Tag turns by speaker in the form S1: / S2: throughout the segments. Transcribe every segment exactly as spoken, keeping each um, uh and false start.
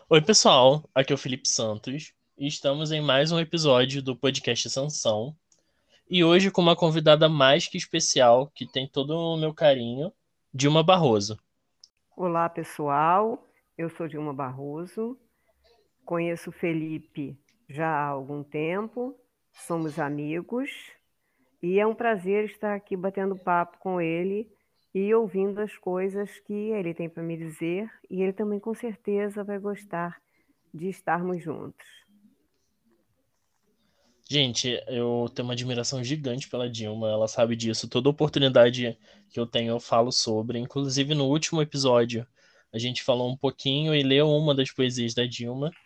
S1: Oi, pessoal, aqui é o Felipe Santos e estamos em mais um episódio do podcast Sansão. E hoje com uma convidada mais que especial, que tem todo o meu carinho, Dilma Barroso.
S2: Olá, pessoal. Eu sou Dilma Barroso. Conheço o Felipe já há algum tempo. Somos amigos e é um prazer estar aqui batendo papo com ele e ouvindo as coisas que ele tem para me dizer, e ele também com certeza vai gostar de estarmos juntos.
S1: Gente, eu tenho uma admiração gigante pela Dilma, ela sabe disso. Toda oportunidade que eu tenho eu falo sobre. Inclusive no último episódio, a gente falou um pouquinho e leu uma das poesias da Dilma.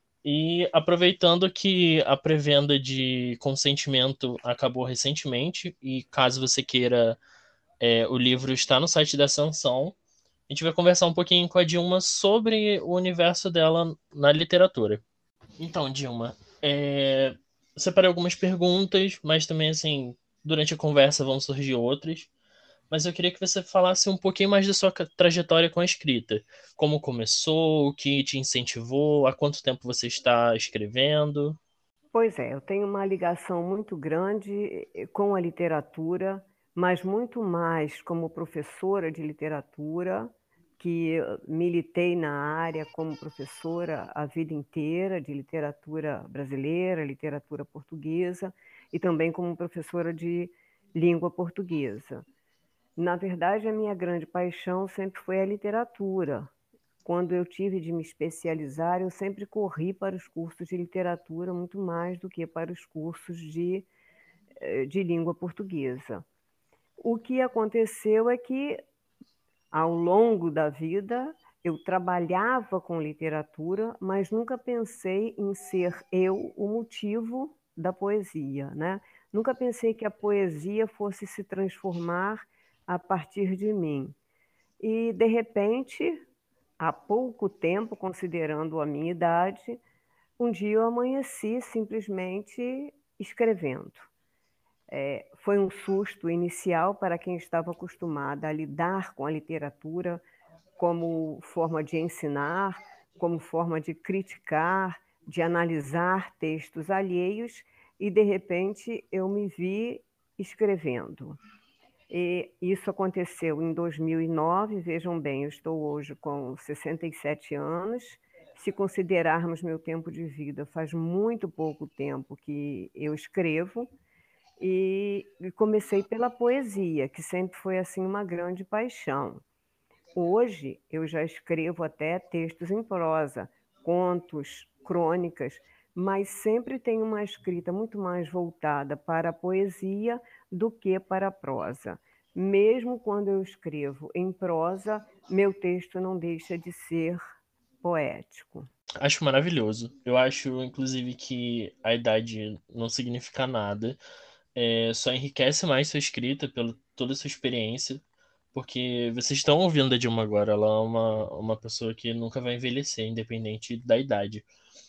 S1: E aproveitando que a pré-venda de Consentimento acabou recentemente, e caso você queira, é, o livro está no site da Sansão, a gente vai conversar um pouquinho com a Dilma sobre o universo dela na literatura. Então, Dilma, é, eu separei algumas perguntas, mas também, assim, durante a conversa vão surgir outras. Mas eu queria que você falasse um pouquinho mais da sua ca- trajetória com a escrita. Como começou, o que te incentivou, há quanto tempo você está escrevendo?
S2: Pois é, eu tenho uma ligação muito grande eh, com a literatura, mas muito mais como professora de literatura, que eh, militei na área como professora a vida inteira de literatura brasileira, literatura portuguesa, e também como professora de língua portuguesa. Na verdade, a minha grande paixão sempre foi a literatura. Quando eu tive de me especializar, eu sempre corri para os cursos de literatura muito mais do que para os cursos de, eh, de língua portuguesa. O que aconteceu é que, ao longo da vida, eu trabalhava com literatura, mas nunca pensei em ser eu o motivo da poesia, né? Nunca pensei que a poesia fosse se transformar a partir de mim. E, de repente, há pouco tempo, considerando a minha idade, um dia eu amanheci simplesmente escrevendo. É, foi um susto inicial para quem estava acostumada a lidar com a literatura como forma de ensinar, como forma de criticar, de analisar textos alheios, e de repente eu me vi escrevendo. E isso aconteceu em dois mil e nove. Vejam bem, eu estou hoje com sessenta e sete anos. Se considerarmos meu tempo de vida, faz muito pouco tempo que eu escrevo, e comecei pela poesia, que sempre foi assim uma grande paixão. Hoje eu já escrevo até textos em prosa, contos, crônicas, mas sempre tenho uma escrita muito mais voltada para a poesia do que para a prosa. Mesmo quando eu escrevo em prosa, meu texto não deixa de ser poético.
S1: Acho maravilhoso. Eu acho, inclusive, que a idade não significa nada. É, só enriquece mais sua escrita pela toda a sua experiência. Porque vocês estão ouvindo a Dilma agora. Ela é uma, uma pessoa que nunca vai envelhecer, independente da idade.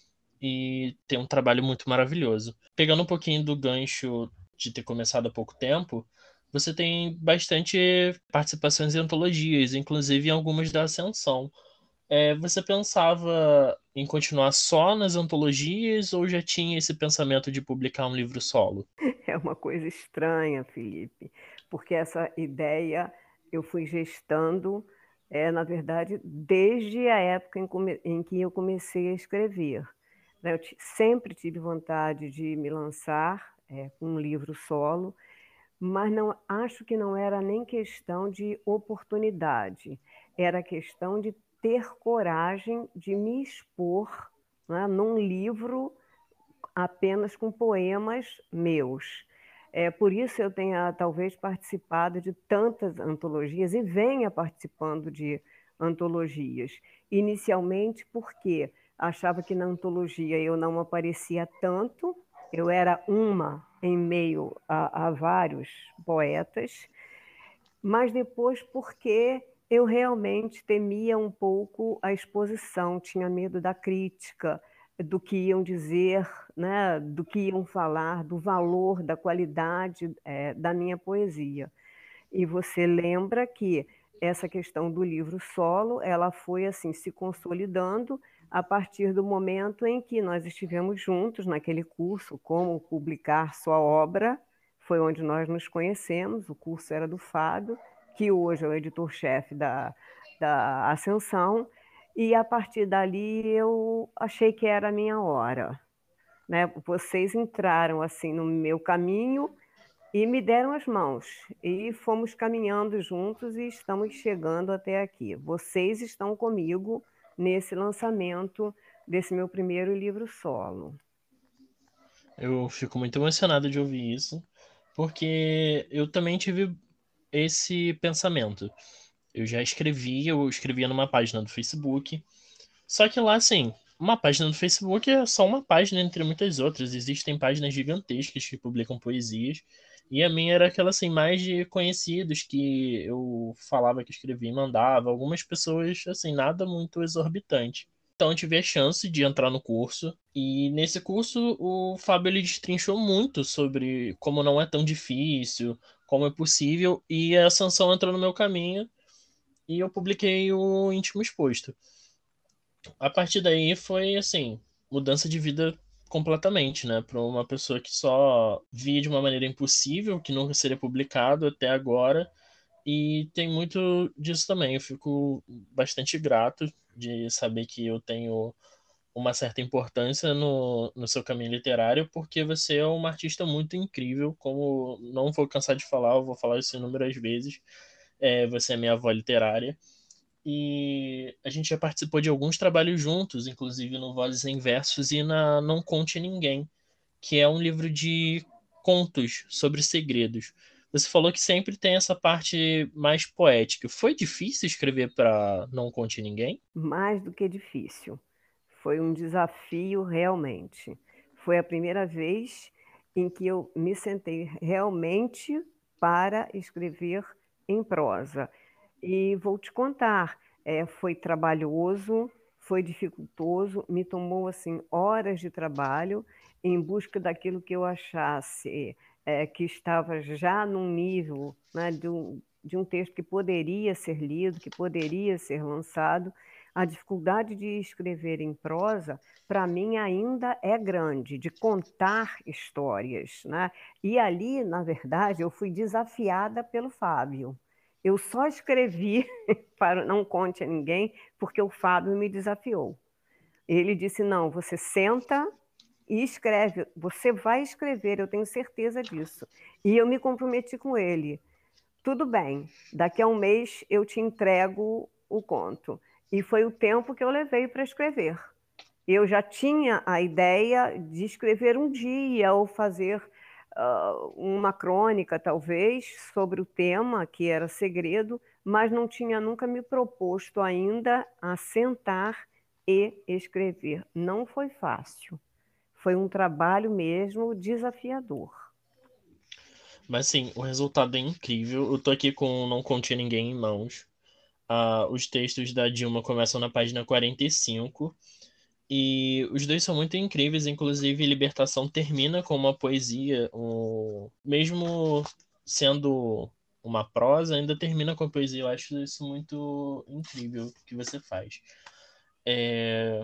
S1: E tem um trabalho muito maravilhoso. Pegando um pouquinho do gancho de ter começado há pouco tempo, você tem bastante participações em antologias, inclusive em algumas da Ascensão. É, você pensava em continuar só nas antologias ou já tinha esse pensamento de publicar um livro solo?
S2: É uma coisa estranha, Felipe, porque essa ideia eu fui gestando, é, na verdade, desde a época em, come- em que eu comecei a escrever. Né? Eu ti- sempre tive vontade de me lançar, é, com um livro solo, mas não acho que não era nem questão de oportunidade, era questão de ter coragem de me expor, né, num livro apenas com poemas meus. É, por isso eu tenha talvez participado de tantas antologias e venha participando de antologias. Inicialmente porque achava que na antologia eu não aparecia tanto, eu era uma em meio a, a vários poetas, mas depois porque eu realmente temia um pouco a exposição, tinha medo da crítica, do que iam dizer, né, do que iam falar, do valor, da qualidade, é, da minha poesia. E você lembra que essa questão do livro solo, ela foi assim se consolidando, a partir do momento em que nós estivemos juntos naquele curso, Como Publicar Sua Obra, foi onde nós nos conhecemos, o curso era do Fábio, que hoje é o editor-chefe da, da Ascensão, e a partir dali eu achei que era a minha hora, né? Vocês entraram assim no meu caminho e me deram as mãos, e fomos caminhando juntos e estamos chegando até aqui. Vocês estão comigo nesse lançamento desse meu primeiro livro solo.
S1: Eu fico muito emocionado de ouvir isso, porque eu também tive esse pensamento. Eu já escrevi, eu escrevia numa página do Facebook, só que lá, assim, uma página do Facebook é só uma página entre muitas outras. Existem páginas gigantescas que publicam poesias, e a minha era aquela, assim, mais de conhecidos que eu falava que escrevia e mandava. Algumas pessoas, assim, nada muito exorbitante. Então eu tive a chance de entrar no curso, e nesse curso o Fábio ele destrinchou muito sobre como não é tão difícil, como é possível, e a sanção entrou no meu caminho e eu publiquei o Íntimo Exposto. A partir daí foi assim, mudança de vida completamente, né? Para uma pessoa que só via de uma maneira impossível, que nunca seria publicado até agora. E tem muito disso também. Eu fico bastante grato de saber que eu tenho uma certa importância no, no seu caminho literário, porque você é uma artista muito incrível, como não vou cansar de falar, eu vou falar isso inúmeras vezes. É, você é minha avó literária. E a gente já participou de alguns trabalhos juntos, inclusive no Vozes em Versos e na Não Conte Ninguém, que é um livro de contos sobre segredos. Você falou que sempre tem essa parte mais poética. Foi difícil escrever para Não Conte Ninguém?
S2: Mais do que difícil. Foi um desafio realmente. Foi a primeira vez em que eu me sentei realmente para escrever em prosa. E vou te contar, é, foi trabalhoso, foi dificultoso, me tomou assim horas de trabalho em busca daquilo que eu achasse é, que estava já num nível, né, de um, de um texto que poderia ser lido, que poderia ser lançado. A dificuldade de escrever em prosa, para mim, ainda é grande, de contar histórias, né? E ali, na verdade, eu fui desafiada pelo Fábio. Eu só escrevi para Não Conte a Ninguém porque o Fábio me desafiou. Ele disse: não, você senta e escreve, você vai escrever, eu tenho certeza disso. E eu me comprometi com ele. Tudo bem, daqui a um mês eu te entrego o conto. E foi o tempo que eu levei para escrever. Eu já tinha a ideia de escrever um dia ou fazer uh, uma crônica, talvez, sobre o tema, que era segredo, mas não tinha nunca me proposto ainda a sentar e escrever. Não foi fácil. Foi um trabalho mesmo desafiador.
S1: Mas sim, o resultado é incrível. Eu tô aqui com Não Conte Ninguém em mãos. Ah, os textos da Dilma começam na página quarenta e cinco. E os dois são muito incríveis, inclusive Libertação termina com uma poesia, um... mesmo sendo uma prosa, ainda termina com a poesia. Eu acho isso muito incrível que você faz. É...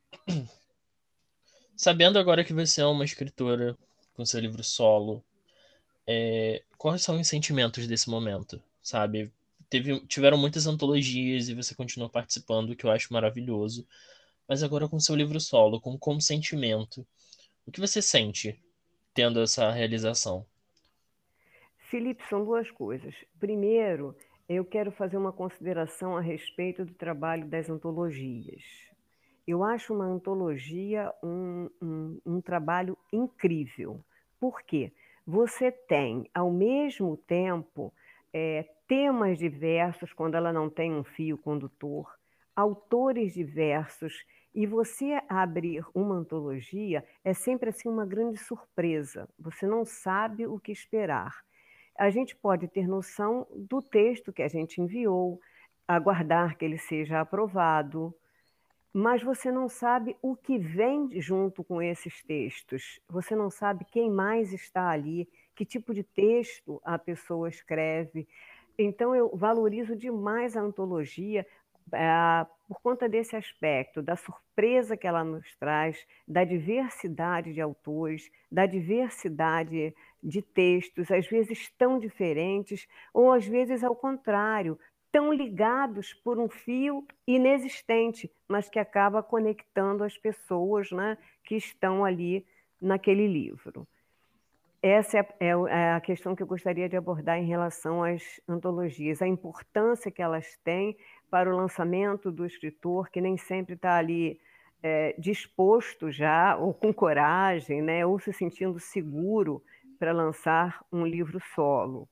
S1: Sabendo agora que você é uma escritora com seu livro solo, é... quais são os sentimentos desse momento? Sabe? Teve... Tiveram muitas antologias e você continuou participando, o que eu acho maravilhoso. Mas agora com seu livro solo, com como sentimento. O que você sente tendo essa realização?
S2: Felipe, são duas coisas. Primeiro, eu quero fazer uma consideração a respeito do trabalho das antologias. Eu acho uma antologia um, um, um trabalho incrível. Por quê? Você tem, ao mesmo tempo, é, temas diversos, quando ela não tem um fio condutor, autores diversos, e você abrir uma antologia é sempre assim uma grande surpresa. Você não sabe o que esperar. A gente pode ter noção do texto que a gente enviou, aguardar que ele seja aprovado, mas você não sabe o que vem junto com esses textos. Você não sabe quem mais está ali, que tipo de texto a pessoa escreve. Então, eu valorizo demais a antologia é, por conta desse aspecto, da surpresa que ela nos traz, da diversidade de autores, da diversidade de textos, às vezes tão diferentes, ou às vezes ao contrário, tão ligados por um fio inexistente, mas que acaba conectando as pessoas, né, que estão ali naquele livro. Essa é, é, é a questão que eu gostaria de abordar em relação às antologias, a importância que elas têm para o lançamento do escritor, que nem sempre está ali é, disposto já, ou com coragem, né, ou se sentindo seguro para lançar um livro solo.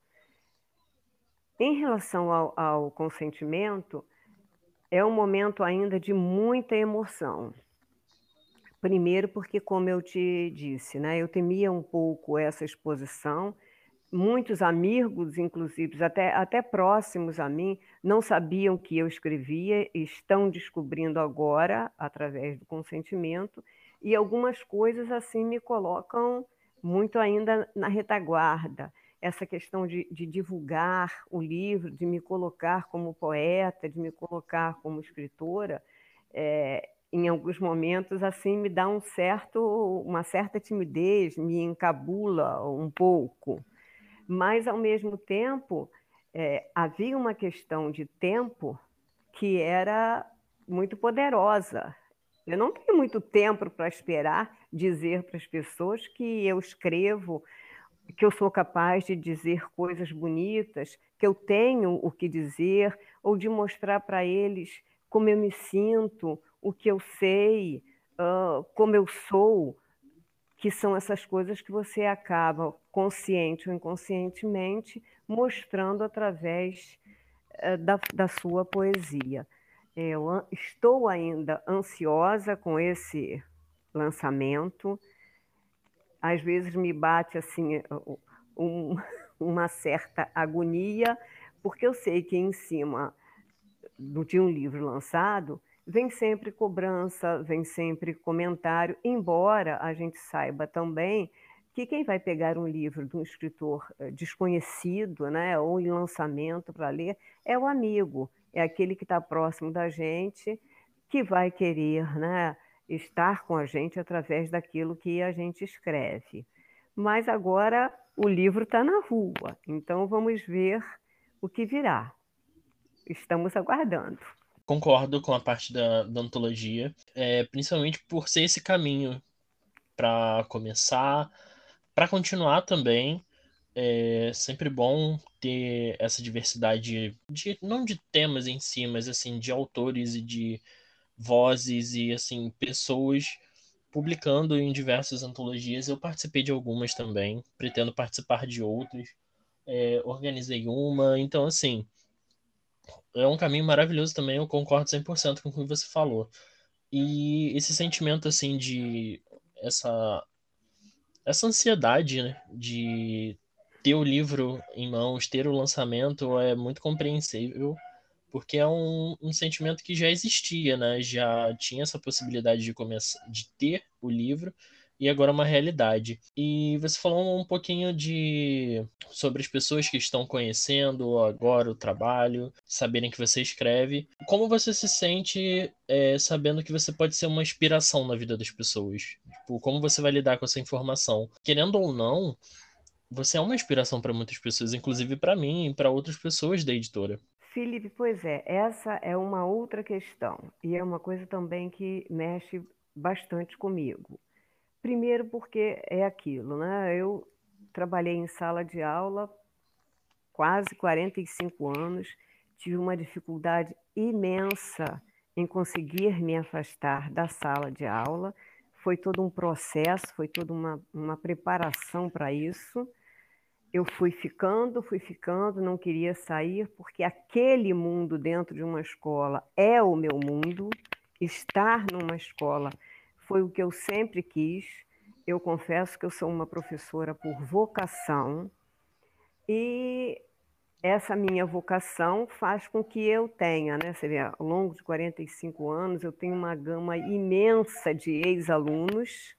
S2: Em relação ao, ao consentimento, é um momento ainda de muita emoção. Primeiro, porque, como eu te disse, né, eu temia um pouco essa exposição. Muitos amigos, inclusive, até, até próximos a mim, não sabiam que eu escrevia, e estão descobrindo agora, através do consentimento, e algumas coisas assim me colocam muito ainda na retaguarda. Essa questão de, de divulgar o livro, de me colocar como poeta, de me colocar como escritora, é, em alguns momentos assim me dá um certo, uma certa timidez, me encabula um pouco. Mas, ao mesmo tempo, é, havia uma questão de tempo que era muito poderosa. Eu não tenho muito tempo para esperar dizer para as pessoas que eu escrevo, que eu sou capaz de dizer coisas bonitas, que eu tenho o que dizer, ou de mostrar para eles como eu me sinto, o que eu sei, uh, como eu sou, que são essas coisas que você acaba, consciente ou inconscientemente, mostrando através uh, da, da sua poesia. Eu estou ainda ansiosa com esse lançamento. Às vezes me bate assim um, uma certa agonia, porque eu sei que em cima de um livro lançado vem sempre cobrança, vem sempre comentário, embora a gente saiba também que quem vai pegar um livro de um escritor desconhecido, né, ou em lançamento para ler, é o amigo, é aquele que está próximo da gente, que vai querer, né, estar com a gente através daquilo que a gente escreve. Mas agora o livro está na rua, então vamos ver o que virá. Estamos aguardando.
S1: Concordo com a parte da, da antologia, é, principalmente por ser esse caminho para começar, para continuar também. É sempre bom ter essa diversidade de, não de temas em si, mas assim de autores e de vozes e assim pessoas publicando em diversas antologias. Eu participei de algumas também, pretendo participar de outras. É, organizei uma, então assim é um caminho maravilhoso também. Eu concordo cem por cento com o que você falou. E esse sentimento assim de essa essa ansiedade, né, de ter o livro em mãos, ter o lançamento é muito compreensível, porque é um, um sentimento que já existia, né? Já tinha essa possibilidade de começar, de ter o livro e agora é uma realidade. E você falou um pouquinho de sobre as pessoas que estão conhecendo agora o trabalho, saberem que você escreve. Como você se sente é, sabendo que você pode ser uma inspiração na vida das pessoas? Tipo, como você vai lidar com essa informação? Querendo ou não, você é uma inspiração para muitas pessoas, inclusive para mim e para outras pessoas da editora.
S2: Felipe, pois é, essa é uma outra questão e é uma coisa também que mexe bastante comigo. Primeiro porque é aquilo, né? Eu trabalhei em sala de aula quase quarenta e cinco anos, tive uma dificuldade imensa em conseguir me afastar da sala de aula. Foi todo um processo, foi toda uma, uma preparação para isso. Eu fui ficando, fui ficando, não queria sair, porque aquele mundo dentro de uma escola é o meu mundo. Estar numa escola foi o que eu sempre quis. Eu confesso que eu sou uma professora por vocação, e essa minha vocação faz com que eu tenha, né? Você vê, ao longo de quarenta e cinco anos, eu tenho uma gama imensa de ex-alunos,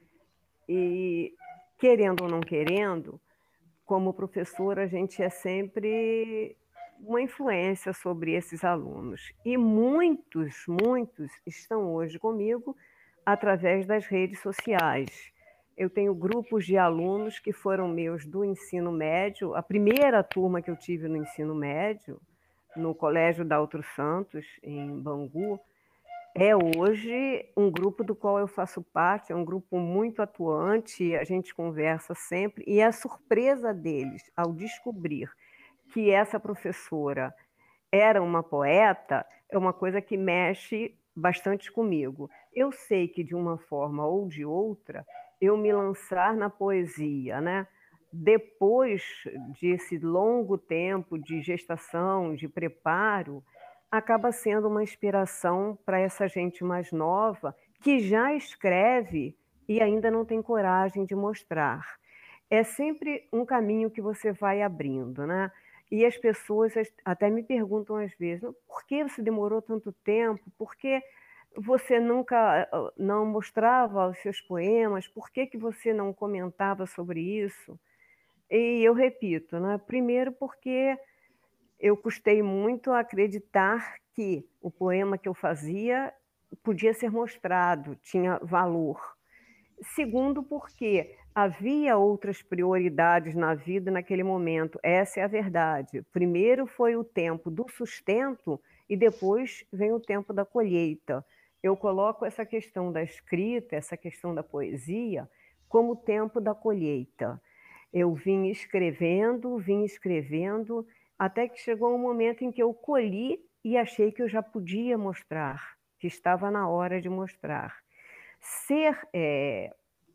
S2: e, querendo ou não querendo, como professora, a gente é sempre uma influência sobre esses alunos. E muitos, muitos estão hoje comigo através das redes sociais. Eu tenho grupos de alunos que foram meus do ensino médio, a primeira turma que eu tive no ensino médio, no Colégio Daltro Santos, em Bangu, é hoje um grupo do qual eu faço parte, é um grupo muito atuante, a gente conversa sempre, e a surpresa deles ao descobrir que essa professora era uma poeta é uma coisa que mexe bastante comigo. Eu sei que, de uma forma ou de outra, eu me lançar na poesia, né? Depois desse longo tempo de gestação, de preparo, acaba sendo uma inspiração para essa gente mais nova que já escreve e ainda não tem coragem de mostrar. É sempre um caminho que você vai abrindo, né? E as pessoas até me perguntam às vezes, por que você demorou tanto tempo? Por que você nunca não mostrava os seus poemas? Por que, que você não comentava sobre isso? E eu repito, né? Primeiro porque eu custei muito a acreditar que o poema que eu fazia podia ser mostrado, tinha valor. Segundo, porque havia outras prioridades na vida naquele momento. Essa é a verdade. Primeiro foi o tempo do sustento e depois vem o tempo da colheita. Eu coloco essa questão da escrita, essa questão da poesia, como o tempo da colheita. Eu vim escrevendo, vim escrevendo, até que chegou um momento em que eu colhi e achei que eu já podia mostrar, que estava na hora de mostrar. Ser é,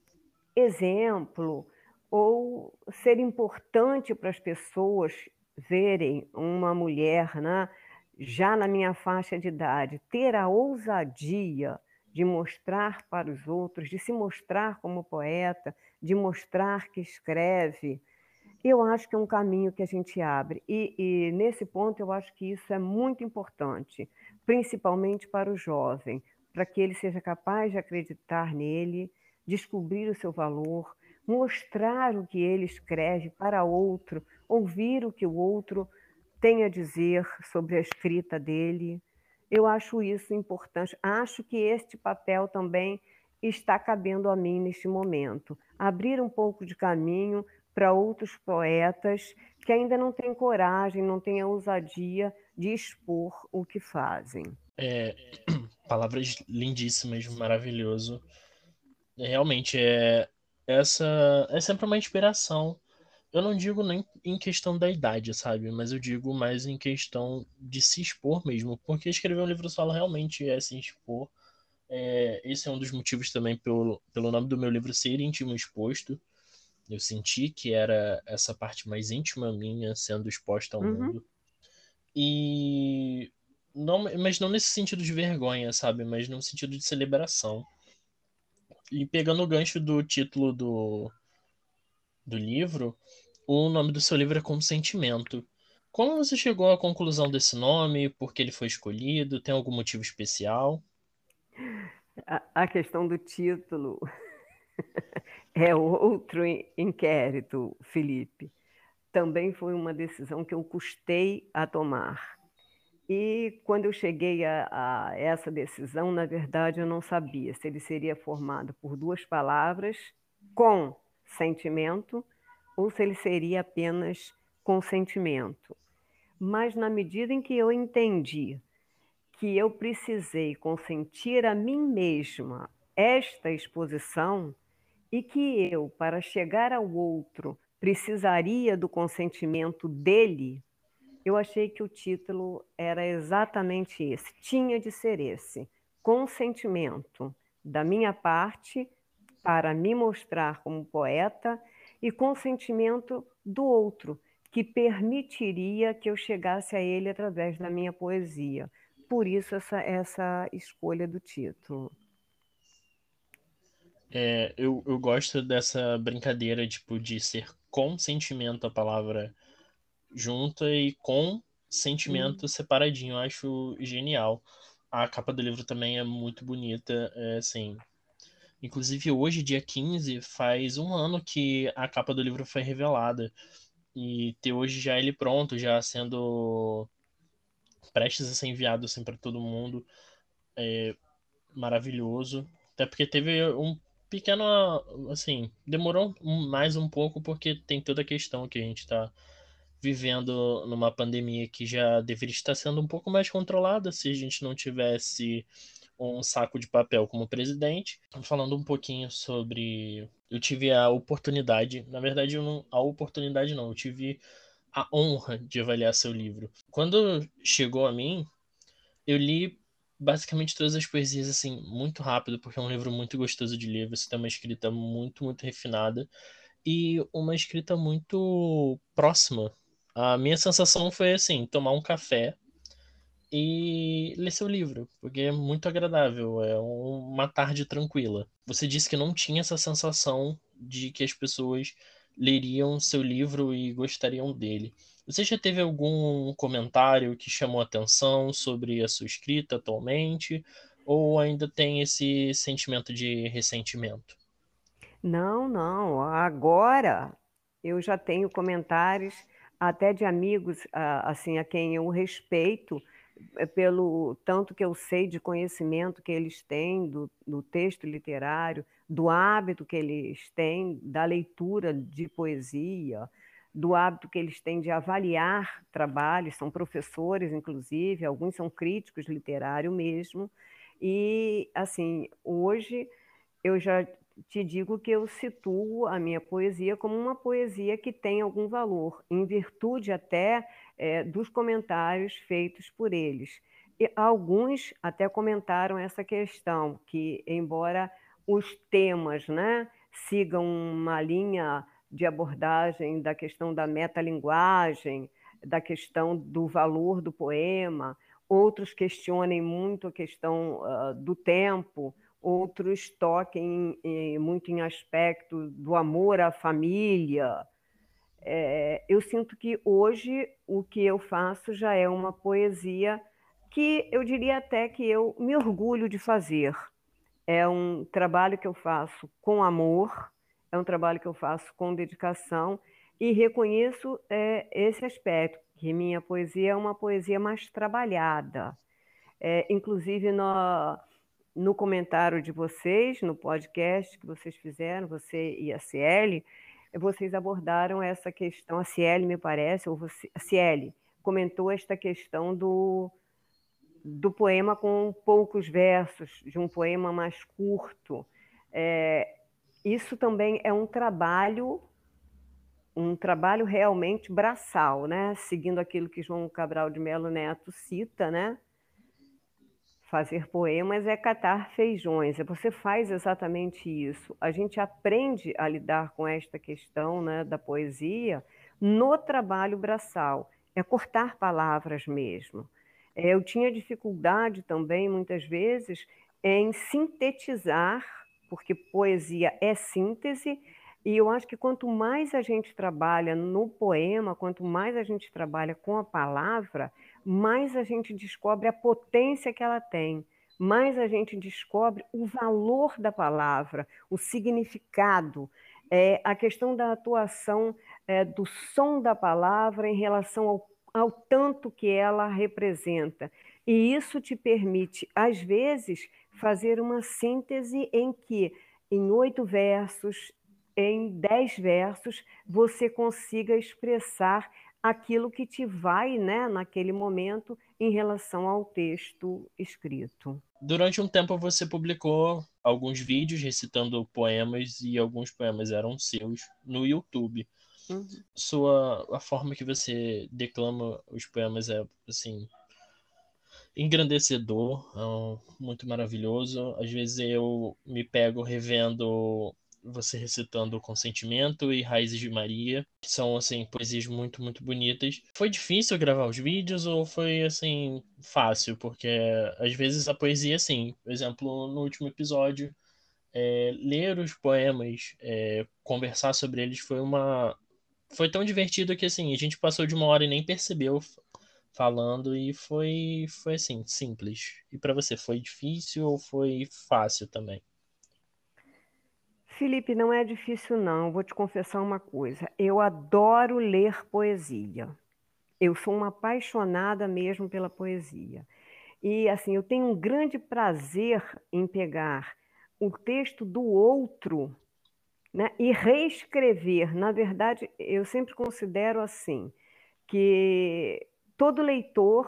S2: exemplo ou ser importante para as pessoas verem uma mulher, né, já na minha faixa de idade, ter a ousadia de mostrar para os outros, de se mostrar como poeta, de mostrar que escreve, eu acho que é um caminho que a gente abre. E, e nesse ponto eu acho que isso é muito importante, principalmente para o jovem, para que ele seja capaz de acreditar nele, descobrir o seu valor, mostrar o que ele escreve para outro, ouvir o que o outro tem a dizer sobre a escrita dele. Eu acho isso importante. Acho que este papel também está cabendo a mim neste momento. Abrir um pouco de caminho para outros poetas que ainda não têm coragem, não têm a ousadia de expor o que fazem.
S1: É, palavras lindíssimas, maravilhoso. Realmente, é, essa é sempre uma inspiração. Eu não digo nem em questão da idade, sabe? Mas eu digo mais em questão de se expor mesmo. Porque escrever um livro solo realmente é se expor. É, esse é um dos motivos também pelo, pelo nome do meu livro ser Íntimo Exposto. Eu senti que era essa parte mais íntima minha sendo exposta ao
S2: Uhum.
S1: mundo. E não, mas não nesse sentido de vergonha, sabe? Mas no sentido de celebração. E pegando o gancho do título do, do livro, o nome do seu livro é Consentimento. Como você chegou à conclusão desse nome? Por que ele foi escolhido? Tem algum motivo especial?
S2: A, a questão do título é outro inquérito, Felipe. Também foi uma decisão que eu custei a tomar. E quando eu cheguei a, a essa decisão, na verdade, eu não sabia se ele seria formado por duas palavras, com sentimento, ou se ele seria apenas consentimento. Mas na medida em que eu entendi que eu precisei consentir a mim mesma esta exposição e que eu, para chegar ao outro, precisaria do consentimento dele, eu achei que o título era exatamente esse, tinha de ser esse, consentimento da minha parte para me mostrar como poeta e consentimento do outro, que permitiria que eu chegasse a ele através da minha poesia. Por isso essa, essa escolha do título.
S1: É, eu, eu gosto dessa brincadeira, tipo, de ser com sentimento a palavra junta e com
S2: Hum.
S1: sentimento separadinho. Eu acho genial. A capa do livro também é muito bonita, é, assim. Inclusive, hoje, dia quinze faz um ano que a capa do livro foi revelada. e ter hoje já ele pronto, já sendo prestes a ser enviado assim para todo mundo, é maravilhoso. Até porque teve um pequeno, assim, demorou um- mais um pouco porque tem toda a questão que a gente está vivendo numa pandemia que já deveria estar sendo um pouco mais controlada se a gente não tivesse um saco de papel como presidente. Falando um pouquinho sobre. Eu tive a oportunidade, na verdade, eu não, a oportunidade não, eu tive a honra de avaliar seu livro. Quando chegou a mim, eu li basicamente todas as poesias assim muito rápido, porque é um livro muito gostoso de ler. Você tem uma escrita muito, muito refinada e uma escrita muito próxima. A minha sensação foi assim, tomar um café e ler seu livro, porque é muito agradável, é um- uma tarde tranquila. Você disse que não tinha essa sensação de que as pessoas leriam seu livro e gostariam dele. Você já teve algum comentário que chamou atenção sobre a sua escrita atualmente, ou ainda tem esse sentimento de ressentimento?
S2: Não, não. Agora eu já tenho comentários até de amigos, ah, assim, a quem eu respeito, eh, pelo tanto que eu sei de conhecimento que eles têm do, do texto literário, do hábito que eles têm da leitura de poesia, do hábito que eles têm de avaliar trabalhos, são professores, inclusive, alguns são críticos literários mesmo. E, assim, hoje eu já te digo que eu situo a minha poesia como uma poesia que tem algum valor, em virtude até é, dos comentários feitos por eles. E alguns até comentaram essa questão, que embora os temas, né, sigam uma linha de abordagem da questão da metalinguagem, da questão do valor do poema, outros questionem muito a questão uh, do tempo, outros toquem em, muito em aspecto do amor à família. É, eu sinto que hoje o que eu faço já é uma poesia que eu diria até que eu me orgulho de fazer. É um trabalho que eu faço com amor, é um trabalho que eu faço com dedicação e reconheço é, esse aspecto, que minha poesia é uma poesia mais trabalhada. É, inclusive, no, no comentário de vocês, no podcast que vocês fizeram, você e a Ciele, vocês abordaram essa questão, a Ciele, me parece, ou você, a Ciele comentou esta questão do, do poema com poucos versos, de um poema mais curto. É, isso também é um trabalho, um trabalho realmente braçal, né? Seguindo aquilo que João Cabral de Melo Neto cita, né? Fazer poemas é catar feijões. Você faz exatamente isso. A gente aprende a lidar com esta questão, né, da poesia no trabalho braçal. É cortar palavras mesmo. É, eu tinha dificuldade também, muitas vezes, em sintetizar, porque poesia é síntese, e eu acho que quanto mais a gente trabalha no poema, quanto mais a gente trabalha com a palavra, mais a gente descobre a potência que ela tem, mais a gente descobre o valor da palavra, o significado, é, a questão da atuação é, do som da palavra em relação ao, ao tanto que ela representa. E isso te permite, às vezes, fazer uma síntese em que, em oito versos, em dez versos, você consiga expressar aquilo que te vai, né, naquele momento, em relação ao texto escrito.
S1: Durante um tempo você publicou alguns vídeos recitando poemas e alguns poemas eram seus no YouTube.
S2: Uhum.
S1: Sua a forma que você declama os poemas é assim engrandecedor, é um- muito maravilhoso. Às vezes eu me pego revendo você recitando Consentimento e Raízes de Maria, que são assim poesias muito muito bonitas. Foi difícil gravar os vídeos ou foi assim fácil? Porque às vezes a poesia assim, por exemplo, no último episódio, é, ler os poemas, é, conversar sobre eles foi uma foi tão divertido que assim a gente passou de uma hora e nem percebeu falando e foi foi assim, simples. E pra você foi difícil ou foi fácil também?
S2: Felipe, não é difícil não, vou te confessar uma coisa. Eu adoro ler poesia. Eu sou uma apaixonada mesmo pela poesia. E assim, eu tenho um grande prazer em pegar o texto do outro, né, e reescrever. Na verdade, eu sempre considero assim, que todo leitor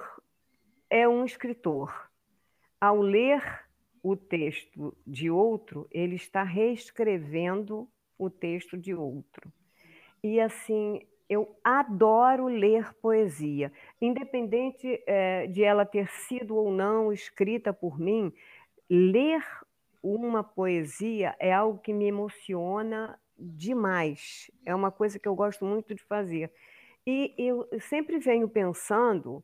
S2: é um escritor. Ao ler o texto de outro, ele está reescrevendo o texto de outro. E assim, eu adoro ler poesia, independente eh, de ela ter sido ou não escrita por mim. Ler uma poesia é algo que me emociona demais. É uma coisa que eu gosto muito de fazer. E eu sempre venho pensando,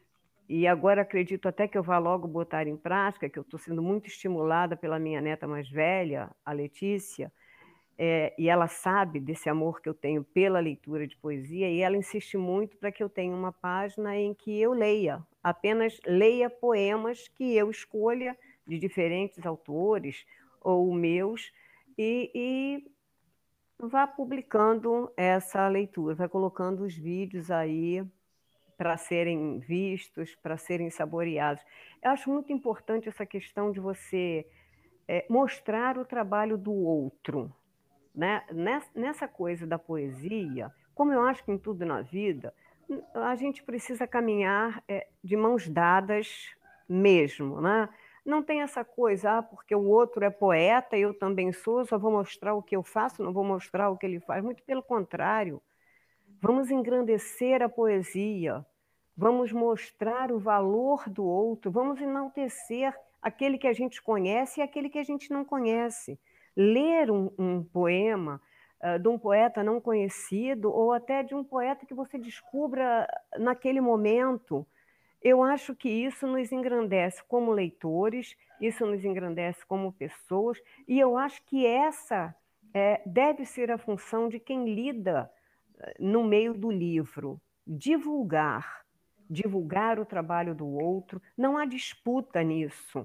S2: e agora acredito até que eu vá logo botar em prática, que eu estou sendo muito estimulada pela minha neta mais velha, a Letícia, é, e ela sabe desse amor que eu tenho pela leitura de poesia, e ela insiste muito para que eu tenha uma página em que eu leia, apenas leia poemas que eu escolha de diferentes autores ou meus, e, e vá publicando essa leitura, vai colocando os vídeos aí para serem vistos, para serem saboreados. Eu acho muito importante essa questão de você é, mostrar o trabalho do outro, né? Nessa coisa da poesia, como eu acho que em tudo na vida, a gente precisa caminhar é, de mãos dadas mesmo, né? Não tem essa coisa, ah, porque o outro é poeta, eu também sou, só vou mostrar o que eu faço, não vou mostrar o que ele faz. Muito pelo contrário, vamos engrandecer a poesia, vamos mostrar o valor do outro, vamos enaltecer aquele que a gente conhece e aquele que a gente não conhece. Ler um, um poema uh, de um poeta não conhecido ou até de um poeta que você descubra naquele momento, eu acho que isso nos engrandece como leitores, isso nos engrandece como pessoas, e eu acho que essa é, deve ser a função de quem lida no meio do livro, divulgar, divulgar o trabalho do outro, não há disputa nisso.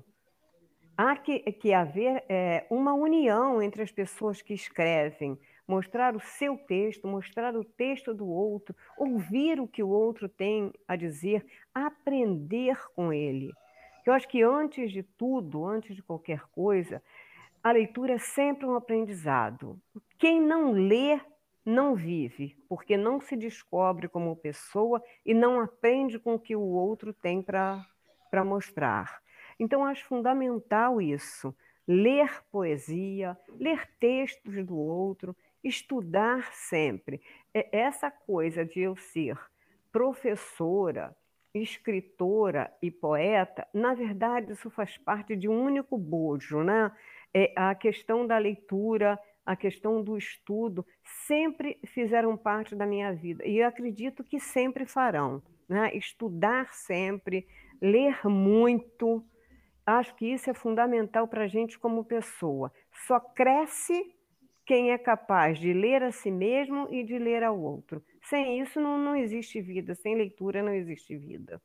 S2: Há que, que haver é, uma união entre as pessoas que escrevem, mostrar o seu texto, mostrar o texto do outro, ouvir o que o outro tem a dizer, aprender com ele. Eu acho que antes de tudo, antes de qualquer coisa, a leitura é sempre um aprendizado. Quem não lê, não vive, porque não se descobre como pessoa e não aprende com o que o outro tem para para mostrar. Então, acho fundamental isso. Ler poesia, ler textos do outro, estudar sempre. Essa coisa de eu ser professora, escritora e poeta, na verdade, isso faz parte de um único bojo, né? É, a questão da leitura, a questão do estudo, sempre fizeram parte da minha vida. E eu acredito que sempre farão, né? Estudar sempre, ler muito. Acho que isso é fundamental para a gente como pessoa. Só cresce quem é capaz de ler a si mesmo e de ler ao outro. Sem isso, não, não existe vida. Sem leitura, não existe vida.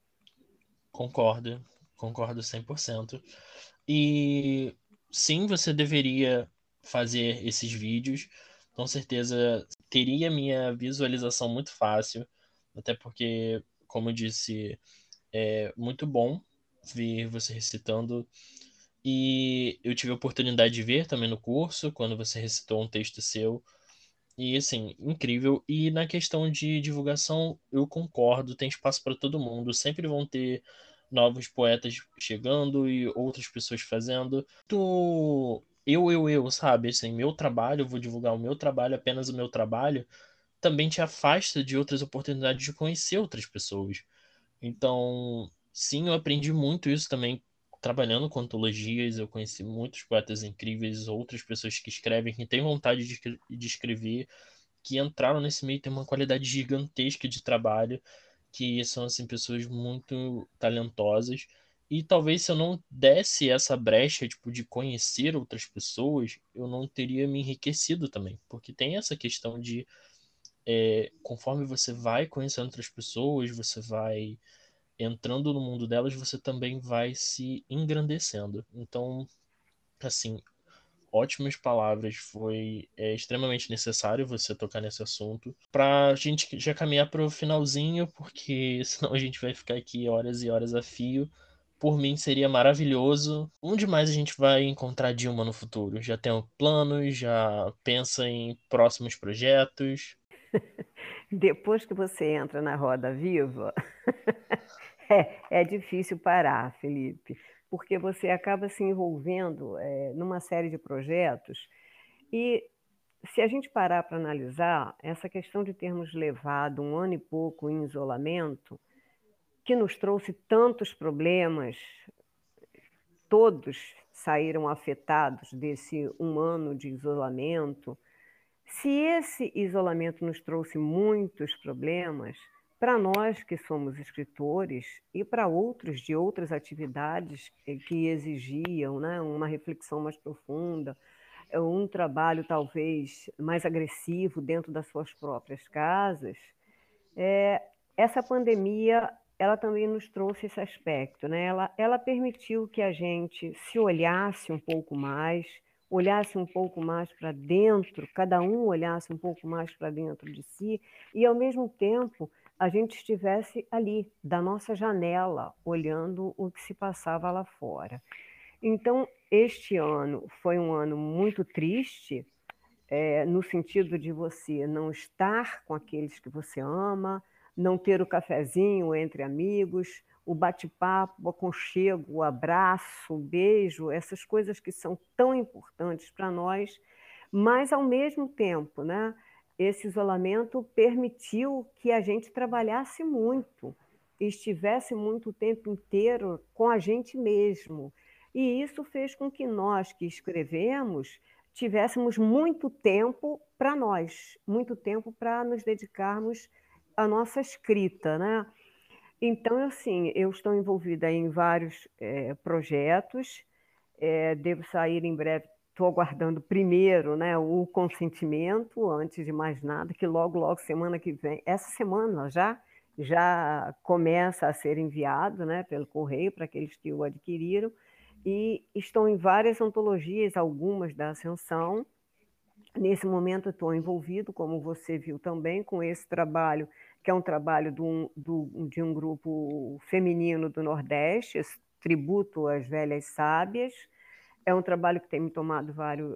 S1: Concordo, concordo cem por cento. E sim, você deveria fazer esses vídeos. Com certeza teria minha visualização muito fácil, até porque, como eu disse, é muito bom ver você recitando. E eu tive a oportunidade de ver também no curso, quando você recitou um texto seu. E assim, incrível. E na questão de divulgação, eu concordo, tem espaço para todo mundo. Sempre vão ter novos poetas chegando e outras pessoas fazendo. Tu, eu, eu, eu, sabe? Assim, meu trabalho, eu vou divulgar o meu trabalho, apenas o meu trabalho, também te afasta de outras oportunidades de conhecer outras pessoas. Então, sim, eu aprendi muito isso também trabalhando com antologias. Eu conheci muitos poetas incríveis, outras pessoas que escrevem, que têm vontade de, escre- de escrever, que entraram nesse meio, tem uma qualidade gigantesca de trabalho, que são assim pessoas muito talentosas. E talvez se eu não desse essa brecha, tipo, de conhecer outras pessoas, eu não teria me enriquecido também, porque tem essa questão de é, conforme você vai conhecendo outras pessoas, você vai entrando no mundo delas, você também vai se engrandecendo. Então, assim, ótimas palavras. Foi é, extremamente necessário você tocar nesse assunto pra gente já caminhar pro finalzinho, porque senão a gente vai ficar aqui horas e horas a fio. Por mim seria maravilhoso. Onde mais a gente vai encontrar Dilma no futuro? Já tem planos? Já pensa em próximos projetos?
S2: Depois que você entra na roda viva, é, é difícil parar, Felipe, porque você acaba se envolvendo é, numa série de projetos e se a gente parar para analisar, essa questão de termos levado um ano e pouco em isolamento, que nos trouxe tantos problemas, todos saíram afetados desse um ano de isolamento. Se esse isolamento nos trouxe muitos problemas, para nós que somos escritores e para outros de outras atividades que exigiam, né, uma reflexão mais profunda, um trabalho talvez mais agressivo dentro das suas próprias casas, é, essa pandemia ela também nos trouxe esse aspecto, né? Ela, ela permitiu que a gente se olhasse um pouco mais, olhasse um pouco mais para dentro, cada um olhasse um pouco mais para dentro de si, e ao mesmo tempo a gente estivesse ali, da nossa janela, olhando o que se passava lá fora. Então, este ano foi um ano muito triste, é, no sentido de você não estar com aqueles que você ama, não ter o cafezinho entre amigos, o bate-papo, o aconchego, o abraço, o beijo, essas coisas que são tão importantes para nós, mas ao mesmo tempo, né, esse isolamento permitiu que a gente trabalhasse muito, estivesse muito o tempo inteiro com a gente mesmo. E isso fez com que nós que escrevemos tivéssemos muito tempo para nós, muito tempo para nos dedicarmos à nossa escrita, né? Então, assim, eu estou envolvida em vários é, projetos, é, devo sair em breve, estou aguardando primeiro, né, o consentimento, antes de mais nada, que logo, logo, semana que vem, essa semana já, já começa a ser enviado, né, pelo correio para aqueles que o adquiriram, e estão em várias antologias, algumas da Ascensão. Nesse momento, estou envolvido, como você viu também, com esse trabalho, que é um trabalho do, do, de um grupo feminino do Nordeste, tributo às velhas sábias. É um trabalho que tem me tomado vários,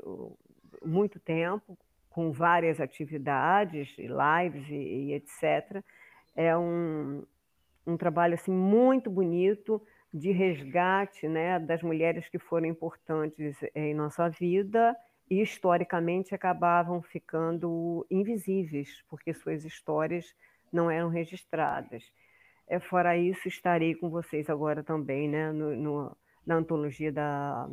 S2: muito tempo, com várias atividades, lives e, e etcétera. É um, um trabalho assim, muito bonito de resgate, né, das mulheres que foram importantes em nossa vida e historicamente acabavam ficando invisíveis, porque suas histórias não eram registradas. É, fora isso, estarei com vocês agora também, né, no, no, na antologia da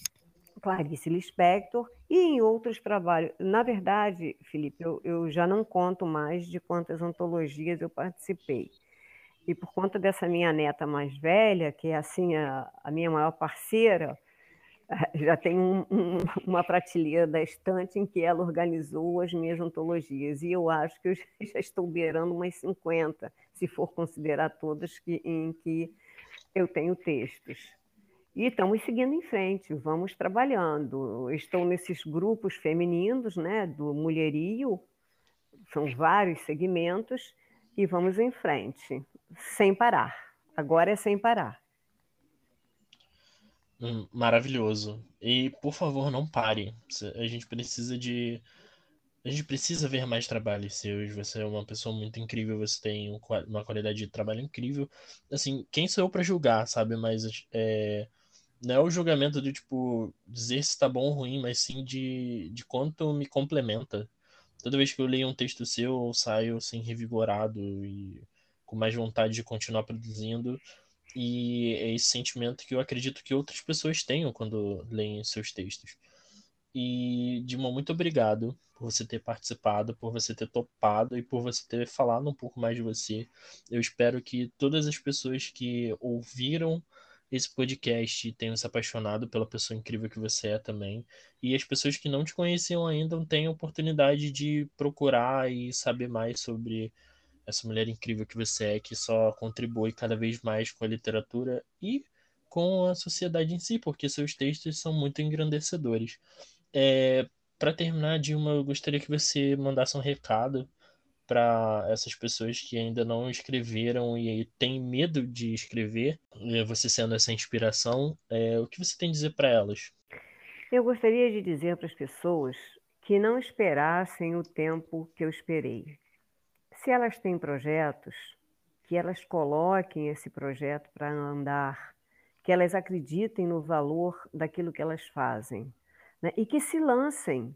S2: Clarice Lispector e em outros trabalhos. Na verdade, Felipe, eu, eu já não conto mais de quantas antologias eu participei. E por conta dessa minha neta mais velha, que é assim a, a minha maior parceira, já tem um, um, uma prateleira da estante em que ela organizou as minhas antologias. E eu acho que eu já estou beirando umas cinquenta, se for considerar todas que, em que eu tenho textos. E estamos seguindo em frente, vamos trabalhando. Estou nesses grupos femininos, né, do mulherio, são vários segmentos, e vamos em frente, sem parar. Agora é sem parar.
S1: Hum, maravilhoso. E, por favor, não pare. A gente precisa de. A gente precisa ver mais trabalhos seus. Você é uma pessoa muito incrível, você tem um qua- uma qualidade de trabalho incrível. Assim, quem sou eu pra julgar, sabe? Mas é, não é o julgamento de, tipo, dizer se tá bom ou ruim, mas sim de, de quanto me complementa. Toda vez que eu leio um texto seu, eu saio, assim, revigorado e com mais vontade de continuar produzindo. E é esse sentimento que eu acredito que outras pessoas tenham quando leem seus textos. E, Dilma, muito obrigado por você ter participado, por você ter topado e por você ter falado um pouco mais de você. Eu espero que todas as pessoas que ouviram esse podcast tenham se apaixonado pela pessoa incrível que você é também. E as pessoas que não te conheciam ainda tenham a oportunidade de procurar e saber mais sobre essa mulher incrível que você é, que só contribui cada vez mais com a literatura e com a sociedade em si, porque seus textos são muito engrandecedores. É, para terminar, Dilma, eu gostaria que você mandasse um recado para essas pessoas que ainda não escreveram e têm medo de escrever, e você sendo essa inspiração, é, o que você tem a dizer para elas?
S2: Eu gostaria de dizer para as pessoas que não esperassem o tempo que eu esperei. Se elas têm projetos, que elas coloquem esse projeto para andar, que elas acreditem no valor daquilo que elas fazem, né? E que se lancem,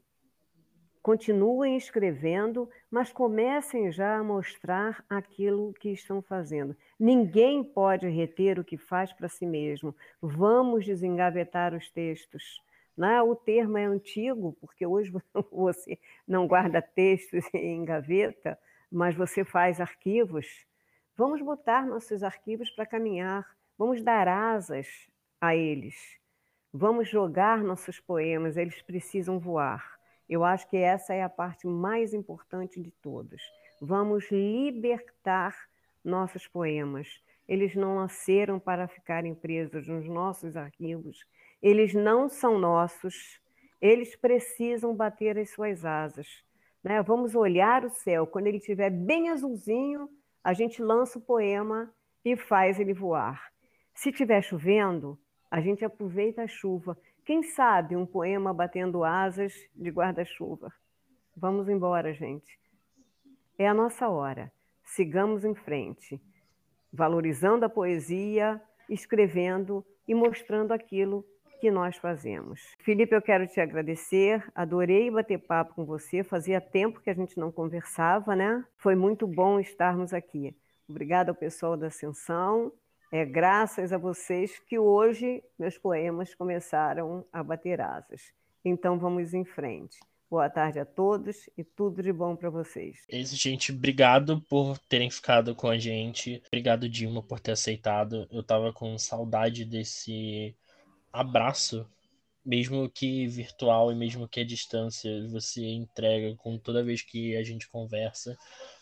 S2: continuem escrevendo, mas comecem já a mostrar aquilo que estão fazendo. Ninguém pode reter o que faz para si mesmo. Vamos desengavetar os textos. Né? O termo é antigo, porque hoje você não guarda textos em gaveta, mas você faz arquivos. Vamos botar nossos arquivos para caminhar, vamos dar asas a eles. Vamos jogar nossos poemas, eles precisam voar. Eu acho que essa é a parte mais importante de todas. Vamos libertar nossos poemas. Eles não nasceram para ficarem presos nos nossos arquivos. Eles não são nossos. Eles precisam bater as suas asas. Né? Vamos olhar o céu. Quando ele estiver bem azulzinho, a gente lança o poema e faz ele voar. Se estiver chovendo, a gente aproveita a chuva. Quem sabe um poema batendo asas de guarda-chuva. Vamos embora, gente. É a nossa hora. Sigamos em frente, valorizando a poesia, escrevendo e mostrando aquilo que nós fazemos. Felipe, eu quero te agradecer. Adorei bater papo com você. Fazia tempo que a gente não conversava, né? Foi muito bom estarmos aqui. Obrigada ao pessoal da Ascensão. É graças a vocês que hoje meus poemas começaram a bater asas. Então vamos em frente. Boa tarde a todos e tudo de bom para vocês.
S1: É isso, gente. Obrigado por terem ficado com a gente. Obrigado, Dilma, por ter aceitado. Eu tava com saudade desse abraço, mesmo que virtual e mesmo que à distância, você entrega com toda vez que a gente conversa.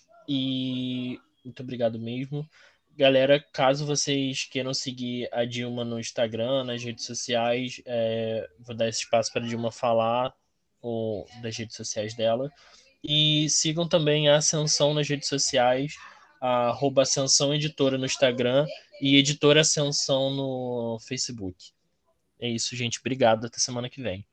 S1: E muito obrigado mesmo. Galera, caso vocês queiram seguir a Dilma no Instagram, nas redes sociais, é, vou dar esse espaço para a Dilma falar ou, das redes sociais dela. E sigam também a Ascensão nas redes sociais, a arroba Ascensão Editora no Instagram e Editora Ascensão no Facebook. É isso, gente. Obrigado. Até semana que vem.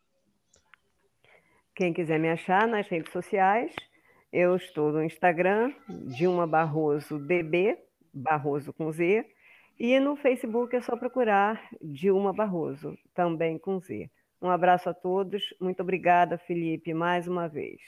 S2: Quem quiser me achar nas redes sociais, eu estou no Instagram, Dilma Barroso D B, Barroso com Z, e no Facebook é só procurar Dilma Barroso, também com Z. Um abraço a todos, muito obrigada, Felipe, mais uma vez.